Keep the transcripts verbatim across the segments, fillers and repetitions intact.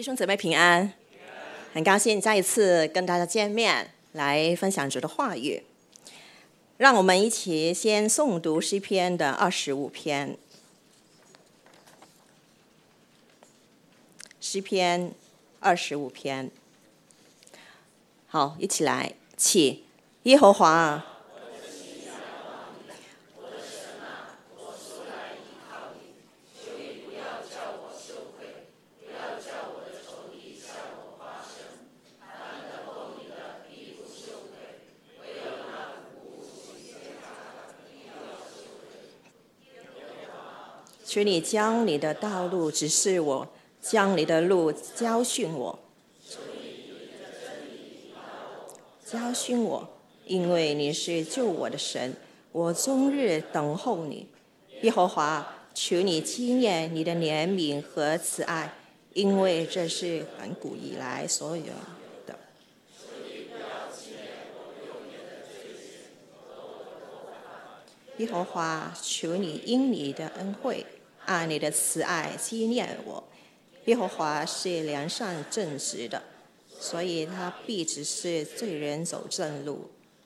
弟兄姊妹平安，很高兴再一次跟大家见面，来分享主的话语。让我们一起先诵读诗篇的二十五篇。诗篇二十五篇，好，一起来，起！耶和华啊，求你将你的道路指示我，将你的路教训我，教训我，因为你是救我的神，我终日等候你。耶和华，求你纪念你的怜悯和慈爱，因为这是亘古以来所有的。耶和华，求你因你的恩惠，按你的慈爱纪念我。耶和华是良善正直的，所以他必指示罪人走正路。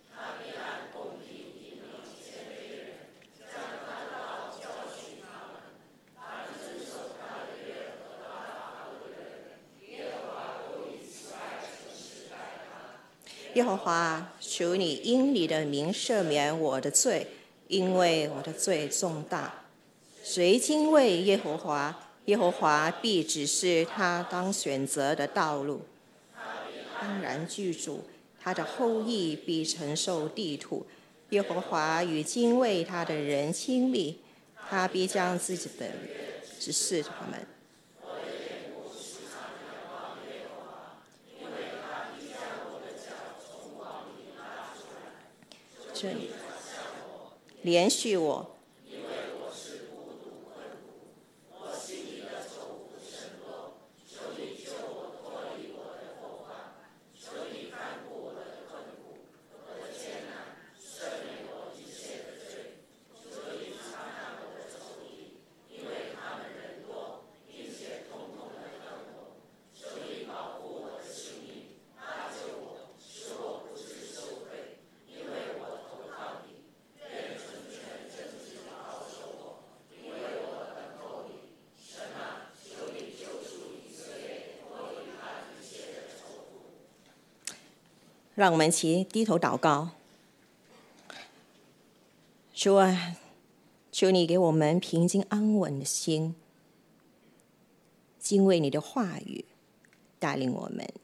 耶和华，求你因你的名赦免我的罪，因为我的罪重大。谁敬畏耶和华，耶和华必指示他当选择的道路。当然居住，他的后裔必承受地土。耶和华与敬畏他的人亲密，他必将自己的指示他们。这里连续我。让我们一起低头祷告。主啊，求你给我们平静安稳的心，敬畏你的话语，带领我们。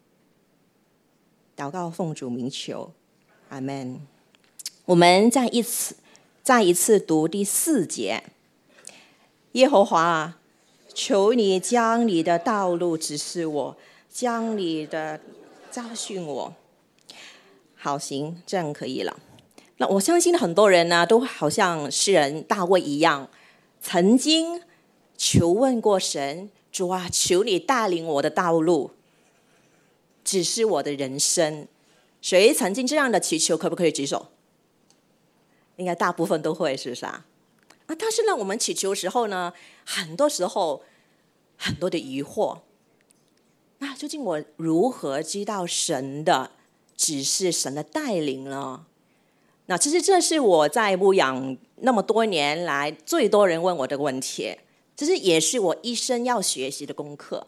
祷告奉主名求，阿们。我们再一次再一次读第四节。耶和华啊，求你将你的道路指示我，将你的教训我。好，行，这样可以了。那我相信很多人呢，都好像诗人大卫一样，曾经求问过神，主啊，求你带领我的道路，指示我的人生。谁曾经这样的祈求？可不可以举手？应该大部分都会，是不是啊？啊，但是呢，我们祈求的时候呢，很多时候很多的疑惑。那究竟我如何知道神的指示，神的带领呢？那其实这是我在牧养那么多年来最多人问我的问题，这是也是我一生要学习的功课。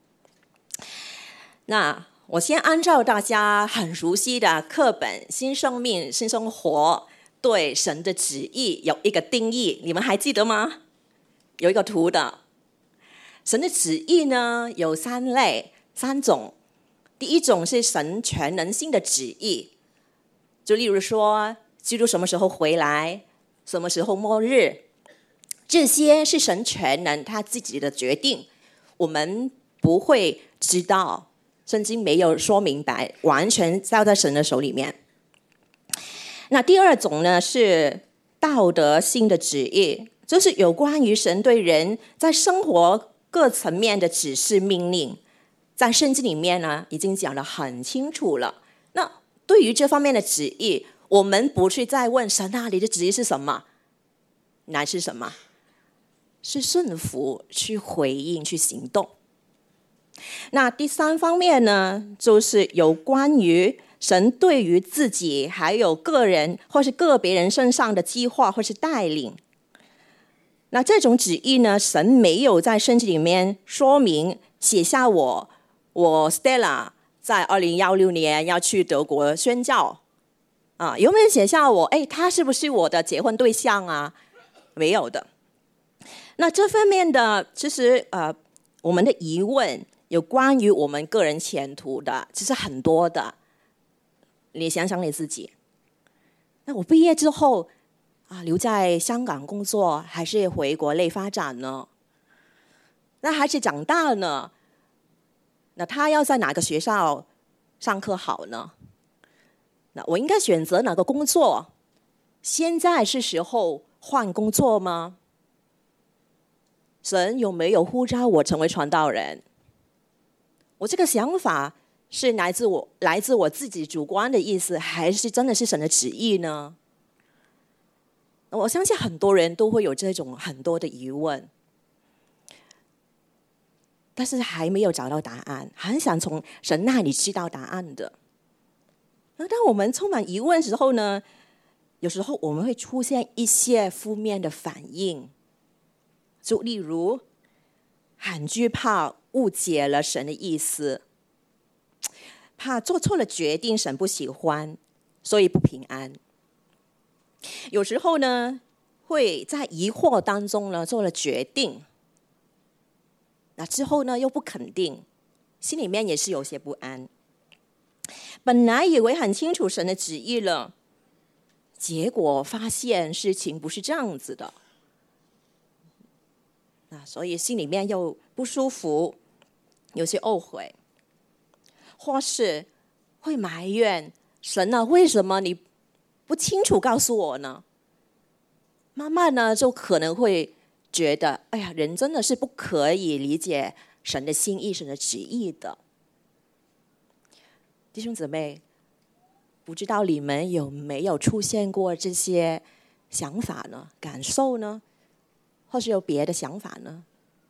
那我先按照大家很熟悉的课本《新生命新生活》对神的旨意有一个定义，你们还记得吗？有一个图的。神的旨意呢有三类三种。第一种是神全能性的旨意，就例如说基督什么时候回来，什么时候末日，这些是神全能他自己的决定，我们不会知道，圣经没有说明白，完全交在神的手里面。那第二种呢是道德性的旨意，就是有关于神对人在生活各层面的指示命令，在圣经里面呢已经讲得很清楚了。那对于这方面的旨意，我们不去再问神啊，你的旨意是什么，乃是什么？是顺服，去回应，去行动。 那第三方面呢，就是有关于神对于自己还有个人或是个别人身上的计划或是带领。那这种旨意呢，神没有在圣经里面说明写下我我 Stella 在二零一六年要去德国宣教啊，有没有写下我？哎，他是不是我的结婚对象啊？没有的。那这方面的，其实呃，我们的疑问有关于我们个人前途的，其实很多的。你想想你自己，那我毕业之后啊，留在香港工作，还是回国内发展呢？那孩子长大了呢，那他要在哪个学校上课好呢？那我应该选择哪个工作？现在是时候换工作吗？神有没有呼召我成为传道人？我这个想法是来自我来自我自己主观的意思，还是真的是神的旨意呢？我相信很多人都会有这种很多的疑问，但是还没有找到答案，很想从神那里知道答案的。那当我们充满疑问的时候呢，有时候我们会出现一些负面的反应，就例如很惧怕误解了神的意思，怕做错了决定神不喜欢，所以不平安。有时候呢，会在疑惑当中呢做了决定，那之后呢又不肯定，心里面也是有些不安。本来以为很清楚神的旨意了，结果发现事情不是这样子的，那所以心里面又不舒服，有些懊悔，或是会埋怨神啊，为什么你不清楚告诉我呢？慢慢呢，就可能会觉得，哎呀，人真的是不可以理解神的心意、神的旨意的。弟兄姊妹，不知道你们有没有出现过这些想法呢？感受呢？或是有别的想法呢？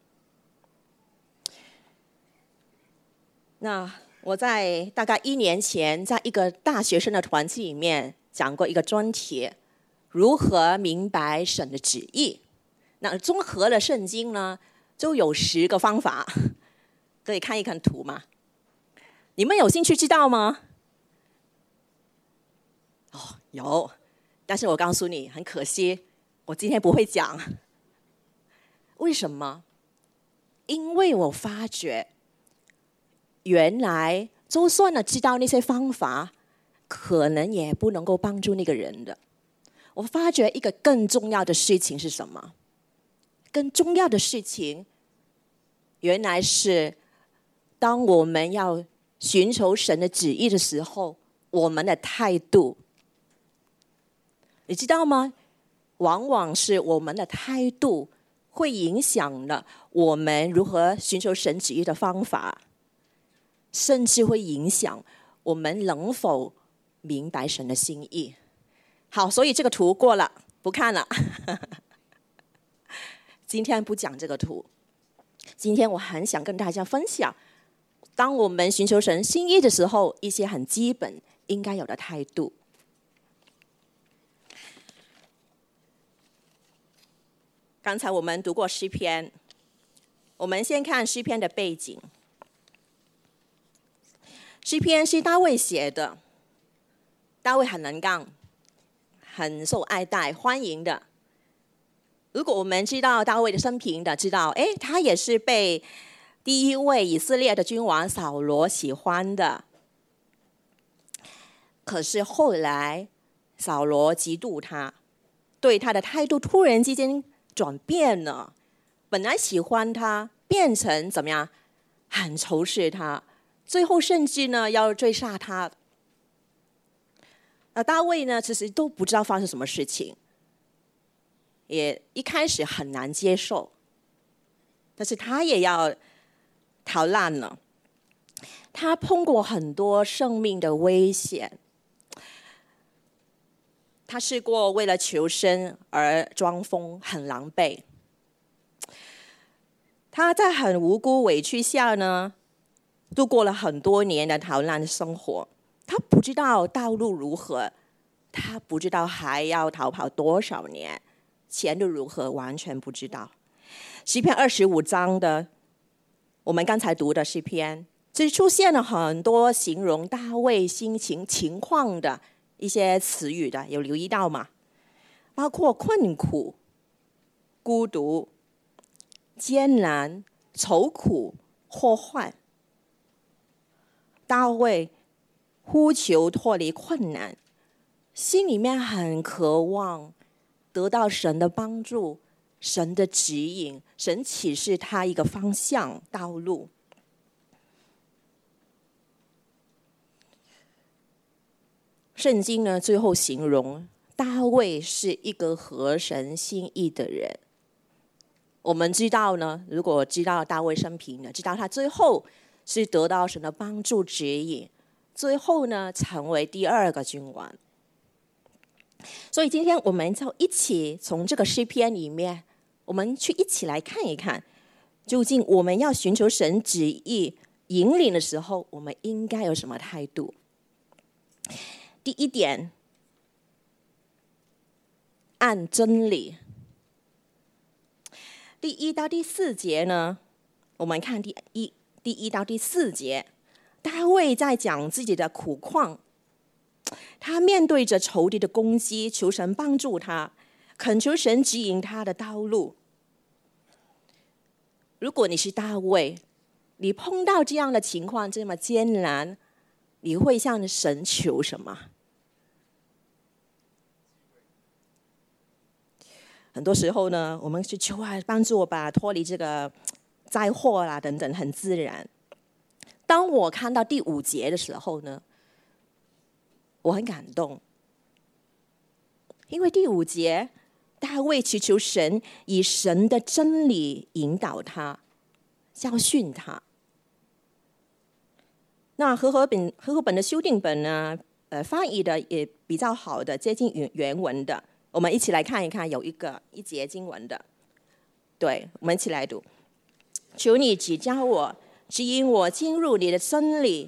那我在大概一年前，在一个大学生的团体里面讲过一个专题，如何明白神的旨意。那综合了圣经呢，就有十个方法，可以看一看图吗？你们有兴趣知道吗？哦，有，但是我告诉你，很可惜，我今天不会讲。为什么？因为我发觉，原来就算呢知道那些方法，可能也不能够帮助那个人的。我发觉一个更重要的事情是什么？更重要的事情，原来是当我们要寻求神的旨意的时候，我们的态度，你知道吗？往往是我们的态度会影响了我们如何寻求神旨意的方法，甚至会影响我们能否明白神的心意。好，所以这个图过了，不看了。今天不讲这个图，今天我很想跟大家分享，当我们寻求神心意的时候，一些很基本应该有的态度。刚才我们读过诗篇，我们先看诗篇的背景。诗篇是大卫写的，大卫很能干，很受爱戴欢迎的。如果我们知道大卫的生平的，知道哎，他也是被第一位以色列的君王扫罗喜欢的。可是后来扫罗嫉妒他，对他的态度突然之间转变了，本来喜欢他，变成怎么样？很仇视他，最后甚至呢要追杀他。那大卫呢，其实都不知道发生什么事情，也一开始很难接受，但是他也要逃难了。他碰过很多生命的危险，他试过为了求生而装疯，很狼狈。他在很无辜委屈下呢， 度过了很多年的逃难生活，他不知道道路如何，他不知道还要逃跑多少年，前路如何完全不知道。诗篇二十五章的我们刚才读的诗篇，这出现了很多形容大卫心情情况的一些词语的，有留意到吗？包括困苦、孤独、艰难、愁苦、祸患。大卫呼求脱离困难，心里面很渴望得到神的帮助，神的指引，神启示他一个方向道路。圣经呢，最后形容大卫是一个合神心意的人。我们知道呢，如果知道大卫生平呢，知道他最后是得到神的帮助指引，最后呢成为第二个君王。所以今天我们就一起从这个诗篇里面，我们去一起来看一看，究竟我们要寻求神旨意引领的时候，我们应该有什么态度。第一点，按真理。第一到第四节呢，我们看第一第一到第四节，大卫在讲自己的苦况，他面对着仇敌的攻击，求神帮助他，恳求神指引他的道路。如果你是大卫，你碰到这样的情况这么艰难，你会向神求什么？很多时候呢，我们去求啊，帮助我吧，脱离这个灾祸啦等等，很自然。当我看到第五节的时候呢，我很感动，因为第五节大卫祈求神以神的真理引导他，教训他。那和合本和合本的修订本呢，呃，翻译的也比较好的，接近原原文的。我们一起来看一看，有一个一节经文的，对，我们一起来读：求你指教我，指引我进入你的真理。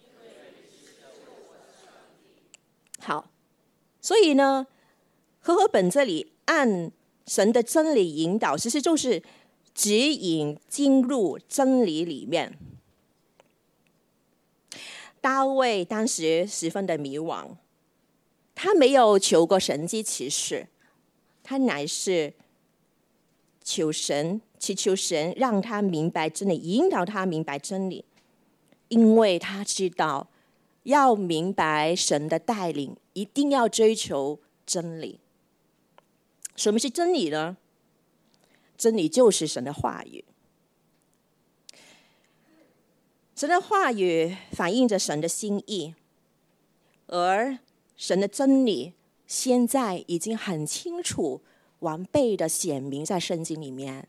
好，所以呢，和合本这里按神的真理引导，其实就是指引进入真理里面。大卫当时十分的迷惘。他没有求过神迹奇事，他乃是求神，祈求神让他明白真理，引导他明白真理。因为他知道，要明白神的带领，一定要追求真理。什么是真理呢？真理就是神的话语。神的话语反映着神的心意，而神的真理现在已经很清楚、完备的显明在圣经里面。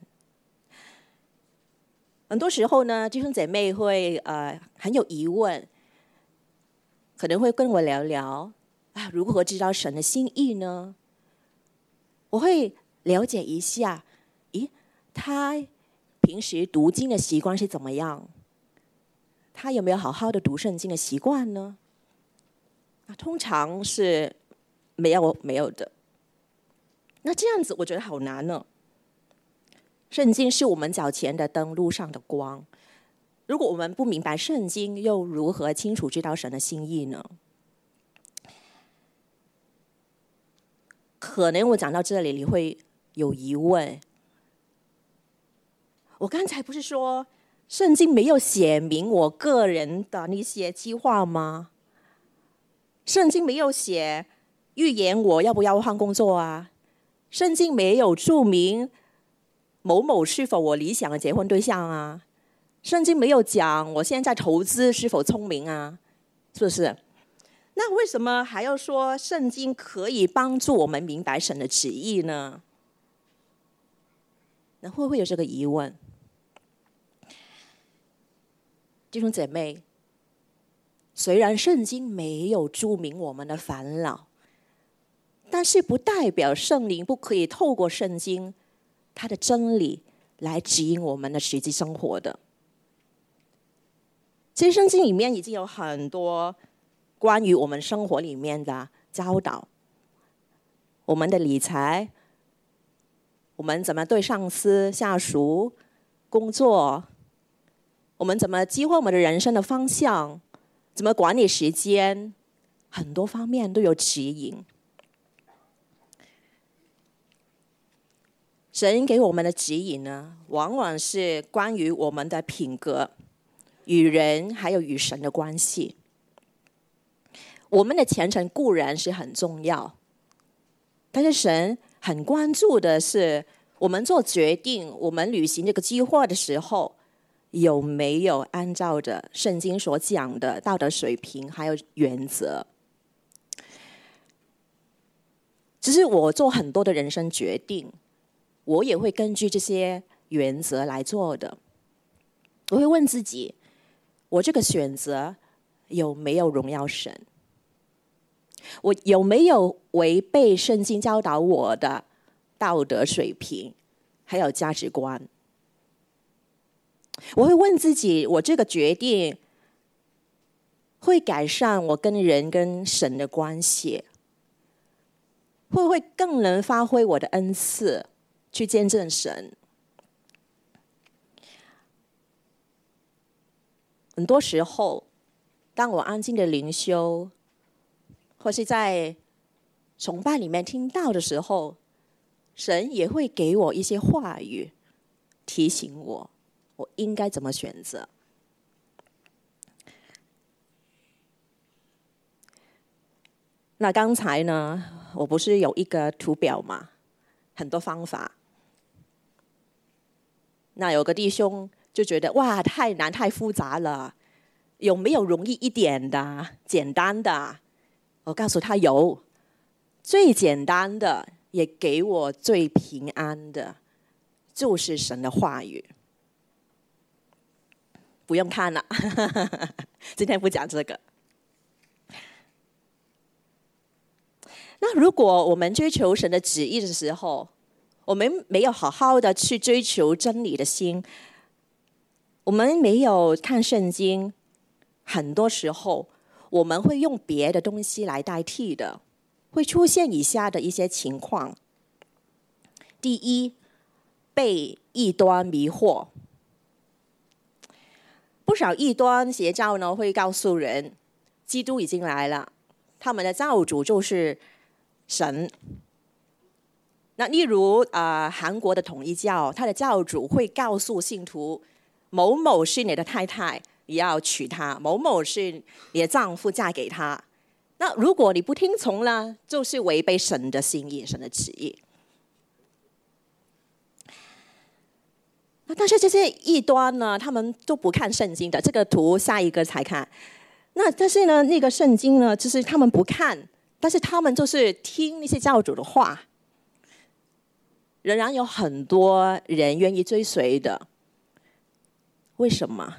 很多时候呢，弟兄姐妹会呃很有疑问，可能会跟我聊聊啊，如何知道神的心意呢？我会了解一下，咦，他平时读经的习惯是怎么样？他有没有好好的读圣经的习惯呢？通常是没有没有的。那这样子我觉得好难呢。圣经是我们脚前的灯，路上的光。如果我们不明白圣经，又如何清楚知道神的心意呢？可能我讲到这里你会有疑问，我刚才不是说圣经没有写明我个人的那些计划吗？圣经没有写预言我要不要换工作啊？圣经没有注明某某是否我理想的结婚对象啊？圣经没有讲我现在投资是否聪明啊？是不是？那为什么还要说圣经可以帮助我们明白神的旨意呢？那会不会有这个疑问？弟兄姐妹，虽然圣经没有注明我们的烦恼，但是不代表圣灵不可以透过圣经它的真理来指引我们的实际生活的。 其实圣经里面已经有很多关于我们生活里面的教导，我们的理财，我们怎么对上司、下属、工作，我们怎么计划我们的人生的方向，怎么管理时间，很多方面都有指引。神给我们的指引呢，往往是关于我们的品格、与人还有与神的关系。我们的前程固然是很重要，但是神很关注的是我们做决定，我们履行这个计划的时候，有没有按照着圣经所讲的道德水平还有原则。其实我做很多的人生决定，我也会根据这些原则来做的。我会问自己，我这个选择有没有荣耀神？我有没有违背圣经教导我的道德水平还有价值观？我会问自己，我这个决定会改善我跟人跟神的关系，会不会更能发挥我的恩赐去见证神？很多时候当我安静的灵修，或是在崇拜里面听到的时候，神也会给我一些话语，提醒我我应该怎么选择。那刚才呢，我不是有一个图表吗？很多方法。那有个弟兄就觉得哇，太难太复杂了，有没有容易一点的简单的？我告诉他有，最简单的也给我最平安的，就是神的话语。不用看了，今天不讲这个。那如果我们追求神的旨意的时候，我们没有好好的去追求真理的心，我们没有看圣经，很多时候我们会用别的东西来代替的，会出现以下的一些情况。第一，被异端迷惑。不少异端邪教呢，会告诉人，基督已经来了，他们的造主就是神。那例如啊、呃，韩国的统一教，他的教主会告诉信徒，某某是你的太太，你要娶她；某某是你的丈夫，嫁给他。那如果你不听从呢，就是违背神的心意，神的旨意。但是这些异端呢，他们都不看圣经的。这个图下一个才看。那但是呢，那个圣经呢，就是他们不看，但是他们就是听那些教主的话。仍然有很多人愿意追随的。为什么？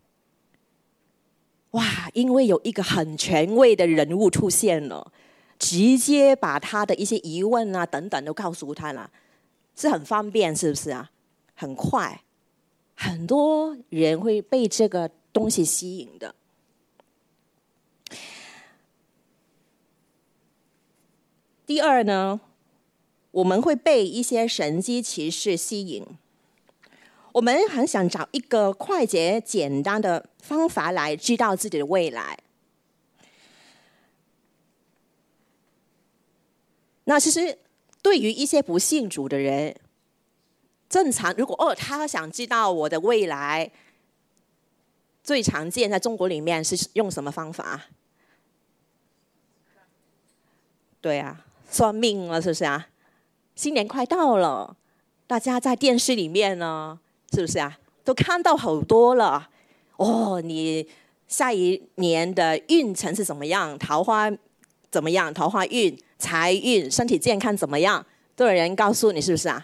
哇，因为有一个很权威的人物出现了，直接把他的一些疑问啊等等都告诉他了，是很方便，是不是啊？很快，很多人会被这个东西吸引的。第二呢，我们会被一些神迹奇事吸引，我们很想找一个快捷简单的方法来知道自己的未来。那其实对于一些不信主的人，正常如果哦他想知道我的未来，最常见在中国里面是用什么方法？对啊，算命了，是不是啊？新年快到了，大家在电视里面呢，是不是啊？都看到好多了。哦，你下一年的运程是怎么样？桃花怎么样？桃花运、财运、身体健康怎么样？都有人告诉你，是不是啊？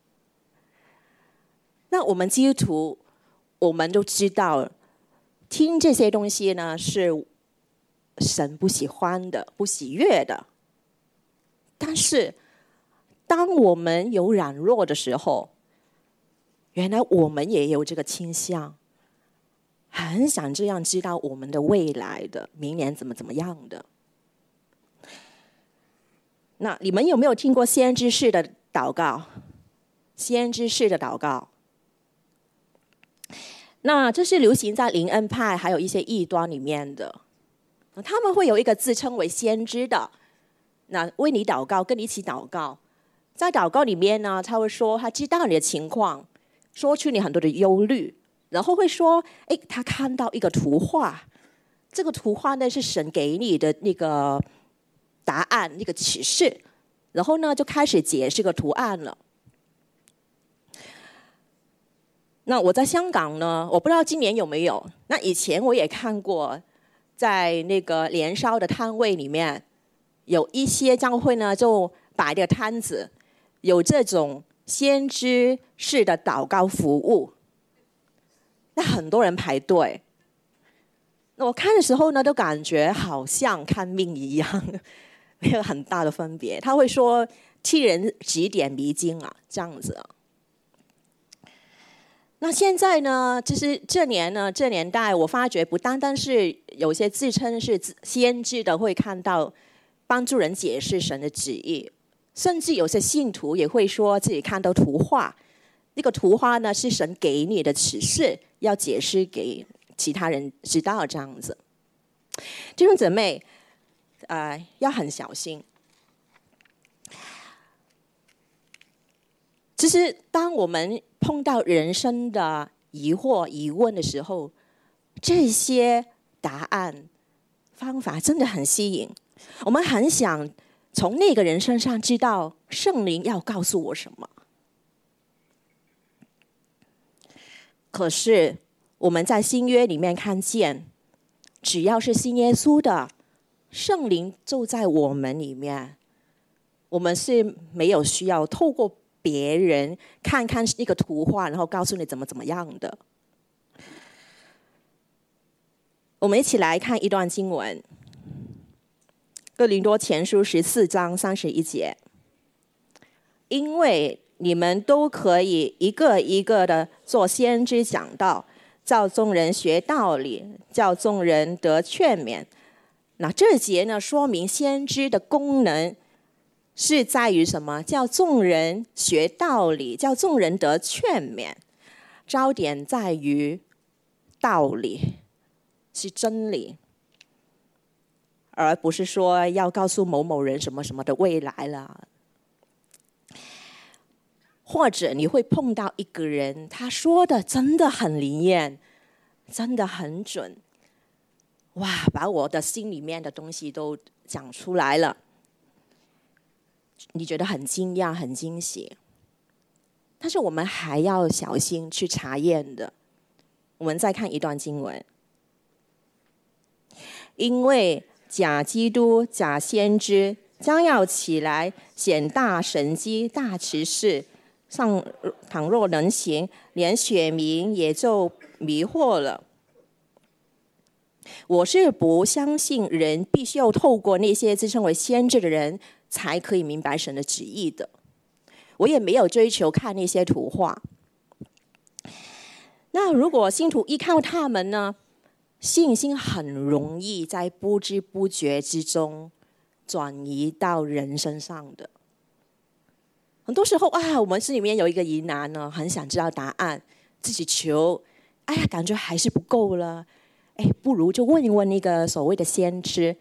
那我们基督徒，我们都知道，听这些东西呢是神不喜欢的、不喜悦的。但是，当我们有软弱的时候，原来我们也有这个倾向， 很想这样知道我们的未来的，明年怎么怎么样的。那你们有没有听过先知式的祷告？先知式的祷告，那这是流行在灵恩派还有一些异端里面的。他们会有一个自称为先知的，那为你祷告，跟你一起祷告。在祷告里面呢，他会说他知道你的情况，说出你很多的忧虑，然后会说，哎，他看到一个图画，这个图画呢是神给你的那个答案，那个启示，然后呢就开始解释个图案了。那我在香港呢，我不知道今年有没有。那以前我也看过，在那个年宵的摊位里面，有一些教会呢就摆个摊子，有这种先知式的祷告服务。那很多人排队。那我看的时候呢，都感觉好像看命一样，没有很大的分别。他会说替人指点迷津啊，这样子啊。那现在呢，就是这年呢，这年代，我发觉不单单是有些自称是先知的会看到，帮助人解释神的旨意，甚至有些信徒也会说自己看到图画，那个图画呢是神给你的启示，要解释给其他人知道，这样子。弟兄姊妹，呃，要很小心。其实，当我们碰到人生的疑惑、疑问的时候，这些答案、方法真的很吸引。我们很想从那个人身上知道圣灵要告诉我什么。可是我们在新约里面看见，只要是信耶稣的，圣灵就在我们里面，我们是没有需要透过别人看看一个图画，然后告诉你怎么怎么样的。我们一起来看一段经文，哥林多前书十四章三十一节。因为你们都可以一个一个的做先知讲道，叫众人学道理，叫众人得劝勉。那这节呢，说明先知的功能是在于什么？叫众人学道理，叫众人得劝勉。焦点在于道理，是真理，而不是说要告诉某某人什么什么的未来了。或者你会碰到一个人，他说的真的很灵验，真的很准，哇，把我的心里面的东西都讲出来了。你觉得很惊讶、很惊喜，但是我们还要小心去查验的。我们再看一段经文，因为假基督、假先知将要起来，显大神迹、大奇事，上倘若能行，连选民也就迷惑了。我是不相信人必须要透过那些自称为先知的人才可以明白神的旨意的，我也没有追求看那些图画。那如果信徒依靠他们呢，信心很容易在不知不觉之中转移到人身上的。很多时候啊，我们心里面有一个疑难呢，很想知道答案，自己求，哎呀，感觉还是不够了，哎，不如就问一问那个所谓的先知。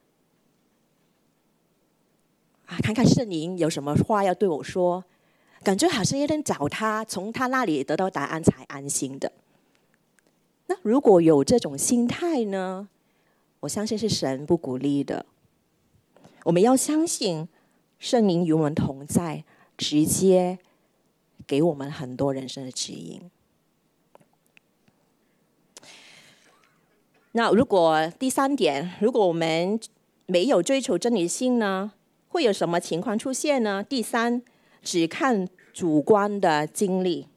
啊，看看圣灵有什么话要对我说，感觉好像有点找他，从他那里得到答案才安心的。那如果有这种心态呢，我相信是神不鼓励的。我们要相信圣灵与我们同在，直接给我们很多人生的指引。那如果第三点，如果我们没有追求真理性呢，会有什么情况出现呢？第三，只看主观的经历。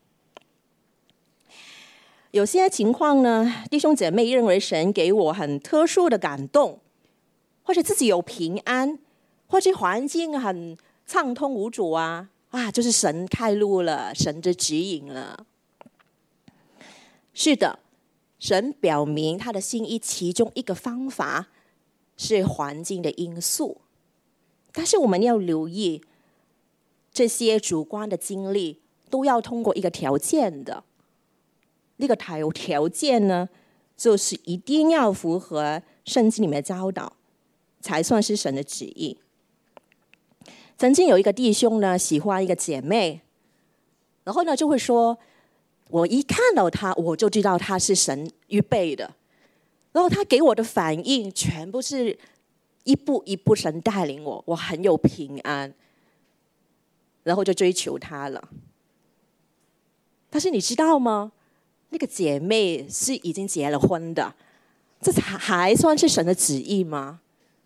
有些情况呢，弟兄姐妹认为神给我很特殊的感动，或者自己有平安，或者环境很畅通无阻啊，啊，就是神开路了，神的指引了。是的， 神表明他的心意，其中一个方法是环境的因素。但是我们要留意，这些主观的经历都要通过一个条件的。那个条条件呢，就是一定要符合圣经里面的教导，才算是神的旨意。曾经有一个弟兄呢，喜欢一个姐妹，然后呢就会说，我一看到她，我就知道她是神预备的。然后他给我的反应全部是一步一步神带领我，我很有平安，然后就追求她了。但是你知道吗？那个姐妹是已经结了婚的，这还还算是神的旨意吗？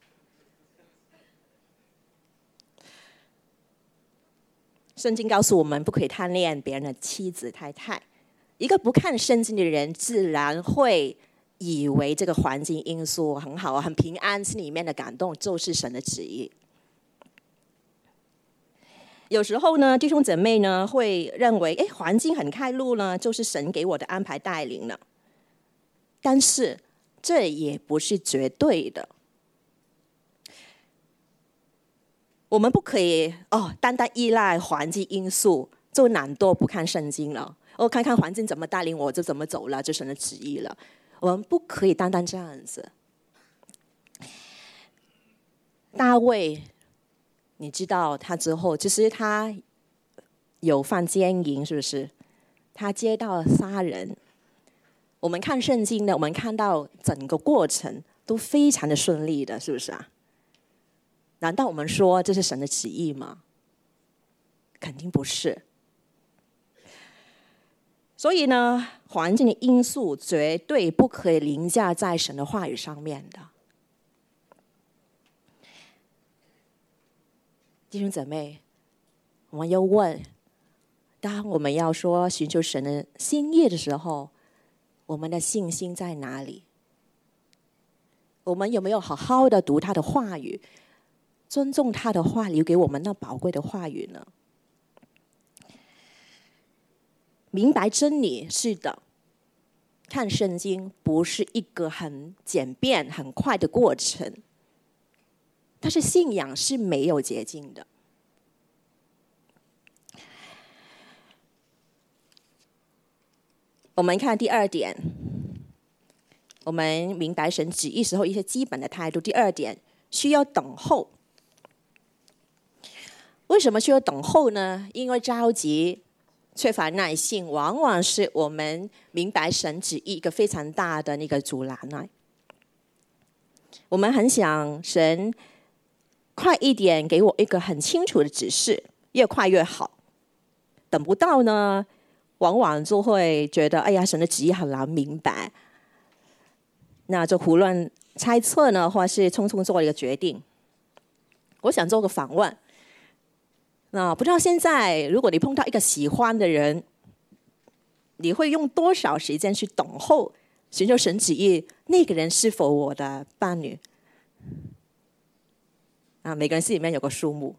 圣经告诉我们，不可以贪恋别人的妻子太太。一个不看圣经的人，自然会以为这个环境因素很好，很平安，心里面的感动就是神的旨意。有时候呢，弟兄姐妹呢会认为，哎，环境很开路呢，就是神给我的安排带领了。但是这也不是绝对的。我们不可以哦，单单依赖环境因素，就懒惰不看圣经了。哦，看看环境怎么带领我，就怎么走了，就神的旨意了。我们不可以单单这样子。大卫，你知道他之后，其实他有犯奸淫，是不是？他接到杀人。我们看圣经呢，我们看到整个过程都非常的顺利的，是不是啊？难道我们说这是神的旨意吗？肯定不是。所以呢，环境的因素绝对不可以凌驾在神的话语上面的。弟兄姊妹，我们又问，当我们要说寻求神的心意的时候，我们的信心在哪里？我们有没有好好的读他的话语，尊重他的话，留给我们那宝贵的话语呢？明白真理，是的，看圣经不是一个很简便、很快的过程，但是信仰是没有捷径的。我们看第二点，我们明白神旨意时候一些基本的态度。第二点，需要等候。为什么需要等候呢？因为着急、缺乏耐性，往往是我们明白神旨意一个非常大的那个阻拦啊。我们很想神快一点给我一个很清楚的指示，越快越好。等不到呢，往往就会觉得，哎呀，神的旨意很难明白，那就胡乱猜测呢，或是匆匆做一个决定。我想做个访问。那不知道现在，如果你碰到一个喜欢的人，你会用多少时间去等候，寻求神旨意，那个人是否我的伴侣？啊，每个人心里面有个数目。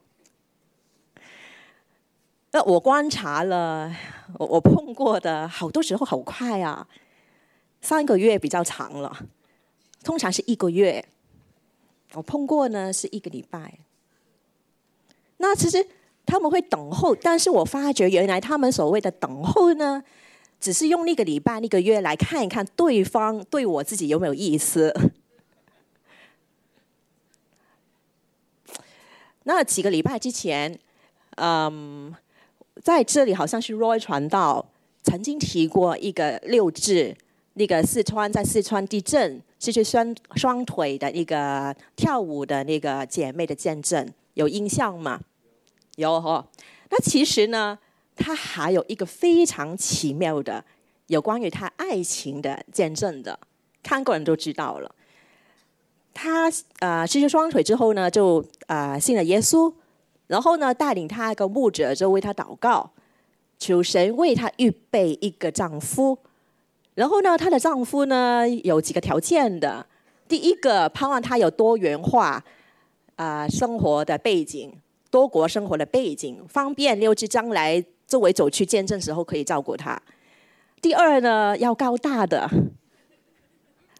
那我观察了，我我碰过的好多时候好快啊，三个月比较长了，通常是一个月。我碰过呢是一个礼拜。那其实他们会等候，但是我发觉原来他们所谓的等候呢，只是用那个礼拜、那个月来看一看对方对我自己有没有意思。那几个礼拜之前，嗯，在这里好像是 Roy 传道曾经提过一个六字，那个四川在四川地震失去双双腿的那个跳舞的那个姐妹的见证，有印象吗？有哦。那其实呢，他还有一个非常奇妙的有关于他爱情的见证的，看过人都知道了。他呃失去双腿之后呢，就呃信了耶稣，然后呢带领他一个牧者就为他祷告，求神为他预备一个丈夫。然后呢，她的丈夫呢有几个条件的。第一个，盼望他有多元化啊、呃、生活的背景，多国生活的背景，方便六支将来周围走去见证时候可以照顾他。第二呢，要高大的，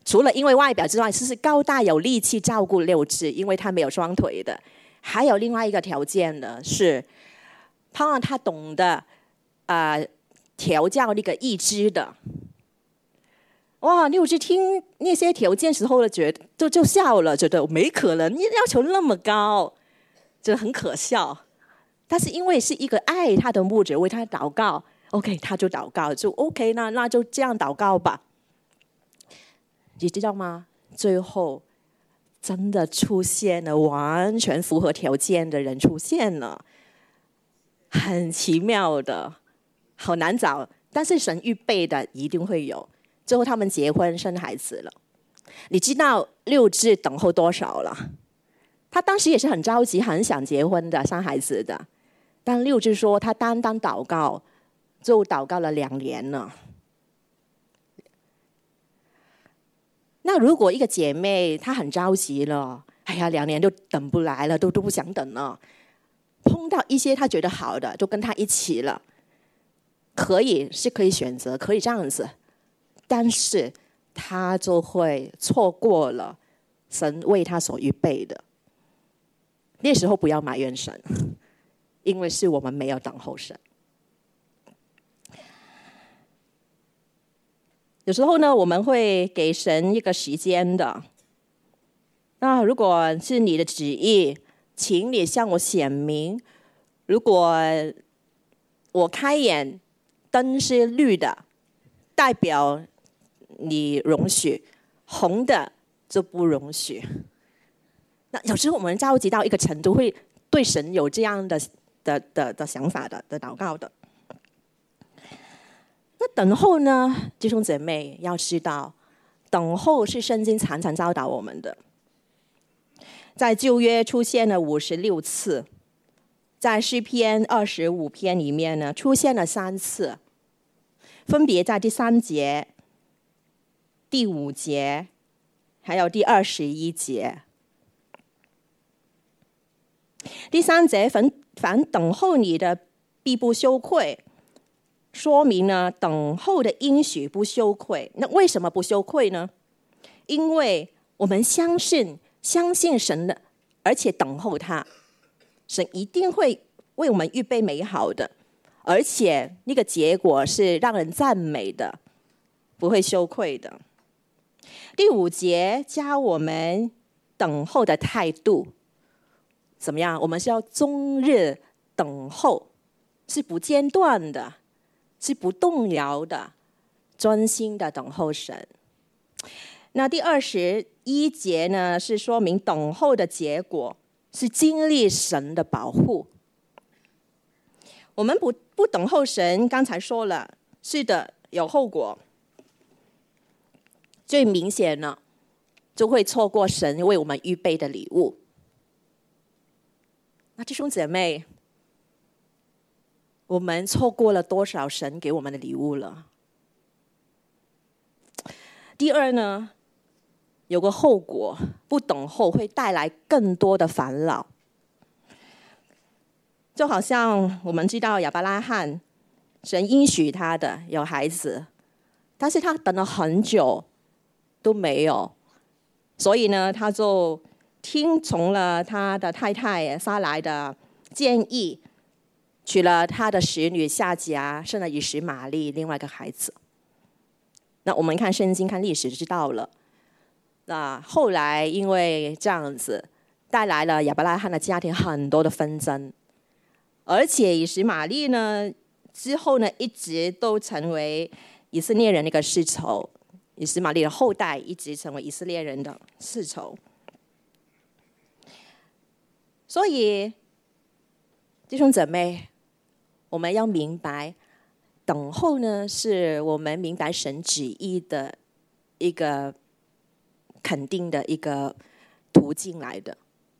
除了因为外表之外，是高大有力气照顾六只，因为他没有双腿的。还有另外一个条件呢，是盼望他懂得啊、呃、调教那个一只的。哇，六只听那些条件时候呢，觉得就就笑了，觉得没可能，要求那么高，觉得很可笑。但是因为是一个爱他的牧者为他祷告 ，OK， 他就祷告，就 OK， 那那就这样祷告吧。你知道吗？最后真的出现了完全符合条件的人出现了，很奇妙的，好难找，但是神预备的一定会有。最后他们结婚生孩子了。你知道六只等候多少了？他当时也是很着急，很想结婚的，生孩子的。但六只说他单单祷告就祷告了两年了。那如果一个姐妹她很着急了，哎呀，两年都等不来了，都都不想等了，碰到一些她觉得好的，就跟她一起了，可以是可以选择，可以这样子，但是她就会错过了神为她所预备的。那时候不要埋怨神，因为是我们没有等候神。有时候呢，我们会给神一个时间的。那如果是你的旨意，请你向我显明。如果我开眼灯是绿的，代表你容许；红的就不容许。那有时候我们着急到一个程度，会对神有这样的的的的想法的的祷告的。那等候呢，弟兄姐妹要知道，等候是圣经常常教导我们的。在旧约出现了五十六次，在诗篇二十五篇里面呢，出现了三次，分别在第三节、第五节，还有第二十一节。第三节，凡凡等候你的，必不羞愧。说明呢，等候的应许不羞愧。那为什么不羞愧呢？因为我们相信，相信神的，而且等候他，神一定会为我们预备美好的，而且那个结果是让人赞美的，不会羞愧的。第五节教我们等候的态度怎么样？我们是要终日等候，是不间断的，是不动摇的，专心的等候神。那第二十一节呢，是说明等候的结果是经历神的保护。我们不不等候神，刚才说了，是的，有后果。最明显呢，就会错过神为我们预备的礼物。那弟兄姐妹，我们错过了多少神给我们的礼物了？第二呢，有个后果，不等候会带来更多的烦恼。就好像我们知道亚伯拉罕，神应许他的有孩子，但是他等了很久都没有，所以呢，他就听从了他的太太撒来的建议，娶了他的使女夏甲，生了以实玛利另外一个孩子。那我们看圣经看历史就知道了。那后来因为这样子，带来了亚伯拉罕的家庭很多的纷争，而且以实玛利呢之后呢，一直都成为以色列人的一个世仇，以实玛利的后代一直成为以色列人的世仇。所以弟兄姊妹，我们要明白，等候呢，是我们明白神旨意的一个肯定的一个途径来的，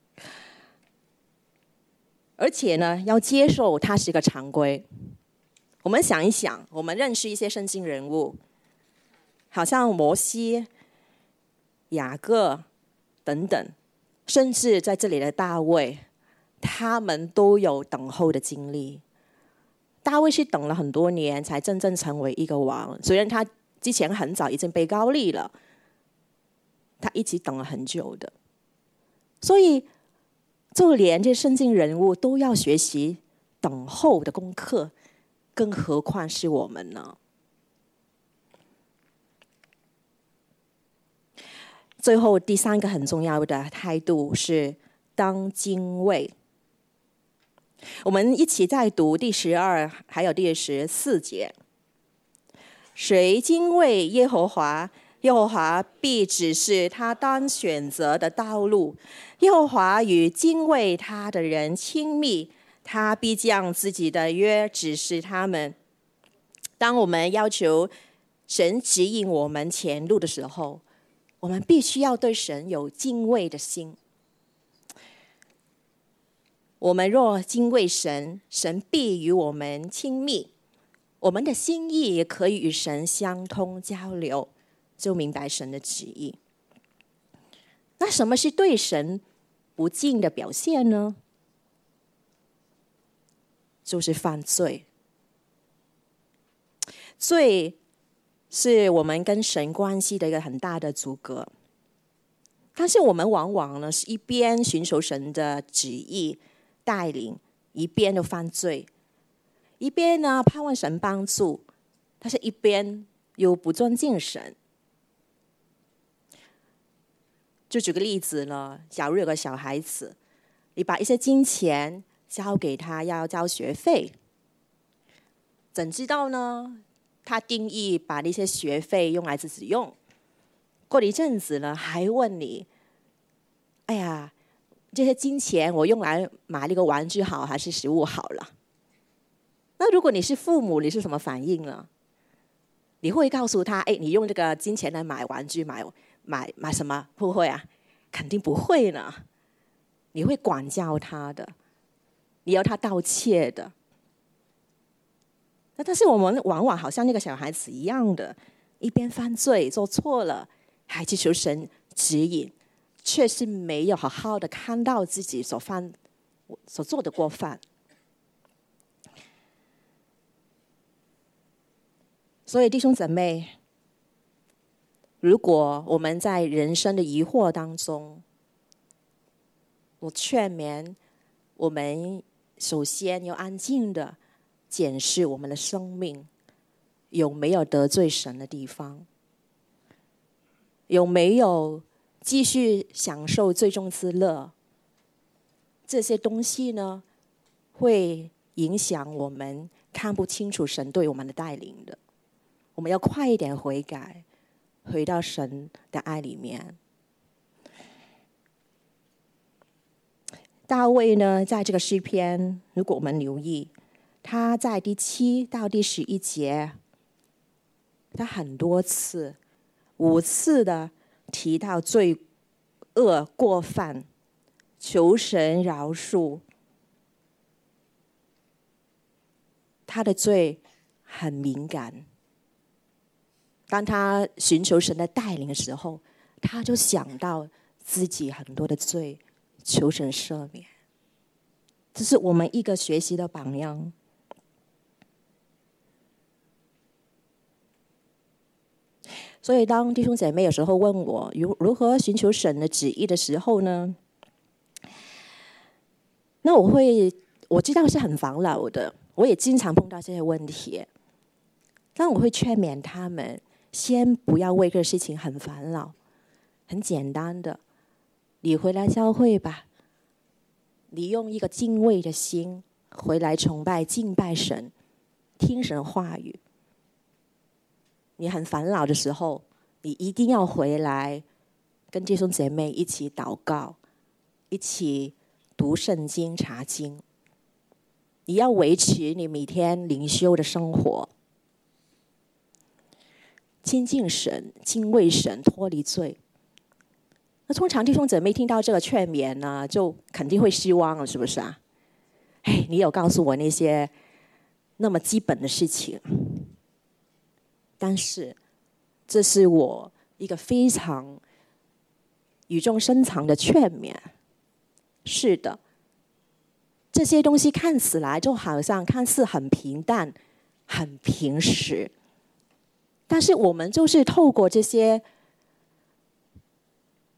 而且呢，要接受它是一个常规。我们想一想，我们认识一些圣经人物，好像摩西、雅各等等，甚至在这里的大卫，他们都有等候的经历。大卫是等了很多年才真正成为一个王，虽然他之前很早已经被高立了， 一起等了很久的。所以就连这圣经人物都要学习等候的功课，更何况是我们呢？最后第三个很重要的态度是当敬畏。我们一起再读第十二还有第十四节。谁敬畏耶和华，耶和华必指示他当选择的道路。耶和华与敬畏他的人亲密，他必将自己的约指示他们。当我们要求神指引我们前路的时候，我们必须要对神有敬畏的心。我们若敬畏神，神必与我们亲密，我们的心意也可以与神相通交流，就明白神的旨意。那什么是对神不敬的表现呢？就是犯罪。罪是我们跟神关系的一个很大的阻隔，但是我们往往呢是一边寻求神的旨意带领，一边就犯罪，一边呢盼望神帮助，但是一边又不尊敬神。就举个例子呢，假如有个小孩子，你把一些金钱交给他要交学费，怎知道呢他定义把那些学费用来自己用，过了一阵子呢还问你，哎呀，这些金钱我用来买那个玩具好还是食物好了？那如果你是父母，你是什么反应呢？你会告诉他，哎，你用这个金钱来买玩具，买买买什么？会不会啊？肯定不会呢。你会管教他的，你要他道歉的。那但是我们往往好像那个小孩子一样的，一边犯罪做错了，还去求神指引，却是没有好好的看到自己所犯所做的过犯。所以弟兄姊妹，如果我们在人生的疑惑当中，我劝勉我们首先要安静的检视我们的生命有没有得罪神的地方，有没有继续享受最终之乐。这些东西呢，会影响我们看不清楚神对我们的带领的。我们要快一点悔改，回到神的爱里面。大卫呢，在这个诗篇，如果我们留意，他在第七到第十一节，他很多次、五次的提到罪恶过犯，求神饶恕。他的罪很敏感，当他寻求神的带领的时候，他就想到自己很多的罪，求神赦免。这是我们一个学习的榜样。所以当弟兄姐妹有时候问我如如何寻求神的旨意的时候呢，那我会我知道是很烦恼的，我也经常碰到这些问题，但我会劝勉他们先不要为这个事情很烦恼，很简单的，你回来教会吧，你用一个敬畏的心回来崇拜敬拜神，听神话语。你很烦恼的时候，你一定要回来跟弟兄姐妹一起祷告，一起读圣经查经。你要维持你每天灵修的生活，亲近神，敬畏神，脱离罪。那通常弟兄姐妹听到这个劝勉呢，就肯定会失望了，是不是啊？哎，你有告诉我那些那么基本的事情，但是这是我一个非常语重深长的劝勉。是的，这些东西看起来就好像看似很平淡、很平实，但是我们就是透过这些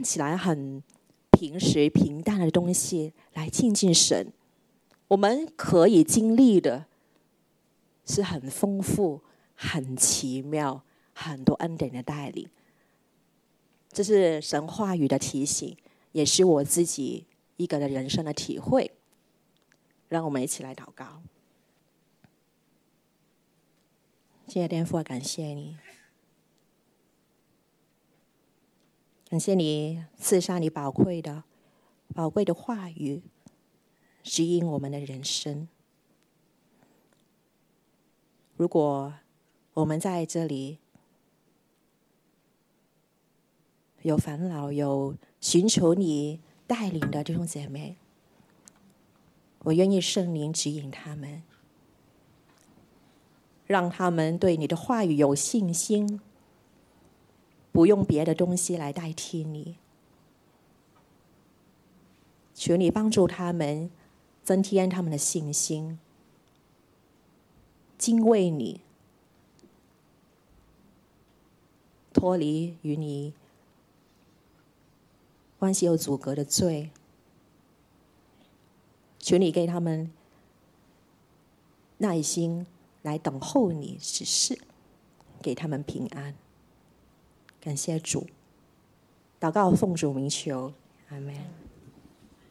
看起来很平时平淡的东西来亲近神，我们可以经历的是很丰富、很奇妙、很多恩典的带领。这是神话语的提醒，也是我自己一个的人生的体会。让我们一起来祷告。亲爱的天父，感谢你，感谢你赐下你宝贵的、宝贵的话语，指引我们的人生。如果我们在这里有烦恼、有寻求你带领的弟兄姐妹，我愿意圣灵指引他们，让他们对你的话语有信心，不用别的东西来代替你。求你帮助他们，增添他们的信心，敬畏你，脱离与你关系有阻隔的罪。求你给他们耐心来等候你指示，给他们平安。感谢主，祷告奉主名求，阿们。